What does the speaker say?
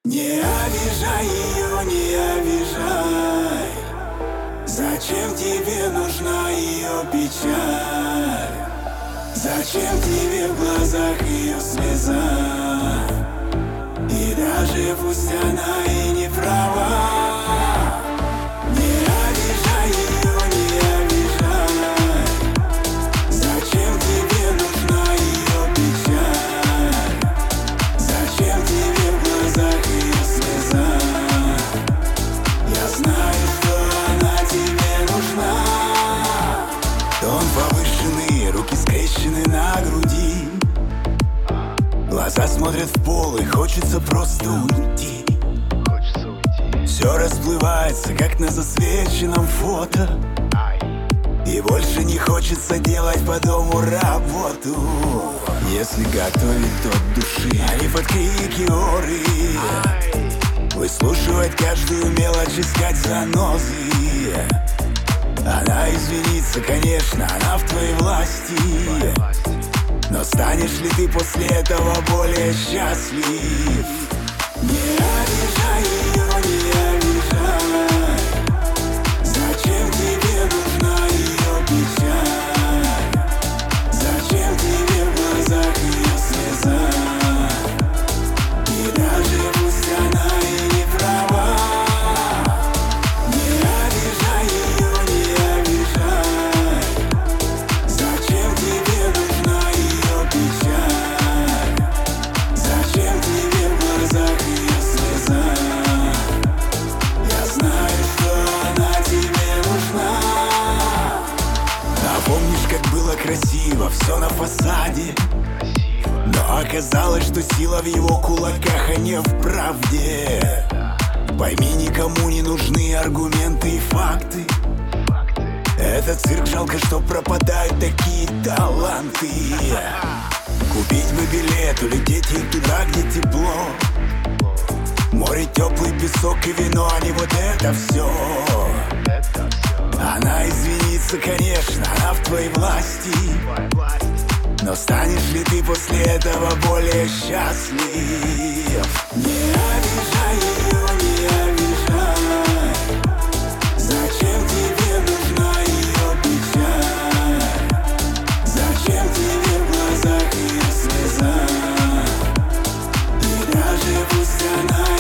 Не обижай ее, не обижай. Зачем тебе нужна ее печаль? Зачем тебе в глазах ее слеза? И даже пусть она и не права. Не обижай ее, не обижай. Зачем тебе нужна ее печаль? Зачем тебе в глазах ее слеза? Я знаю, что она тебе нужна. Тон повышенный, руки скрещены на груди. Глаза смотрят в пол и хочется просто уйти. Все расплывается, как на засвеченном фото. И больше не хочется делать по дому работу. Если готовить от души, а не под крики оры, выслушивать каждую мелочь, искать занозы. Она извинится, конечно, она в твоей власти. Но станешь ли ты после этого более счастлив? Не обижай ее, не обижай. Зачем тебе нужна ее печаль? Зачем тебе в глазах ее слеза? И даже пусть она и не права. Не обижай ее, не обижай. Зачем тебе нужна ее печаль? Зачем тебе в глазах ее слеза? Я знаю, что она тебе нужна. А помнишь, как было красиво все на фасаде? Но оказалось, что сила в его кулаках, а не в правде. Пойми, никому не нужны аргументы и факты. Это цирк, жалко, что пропадают такие таланты. Купить бы билет, улететь и туда, где тепло. Море, теплый песок и вино, а не вот это все. Она извинится, конечно, она в твоей власти. Но станешь ли ты после этого более счастлив? Не обижай ее, не обижай. Зачем тебе нужна ее печаль? Зачем тебе в глазах ее слеза? И даже пусть она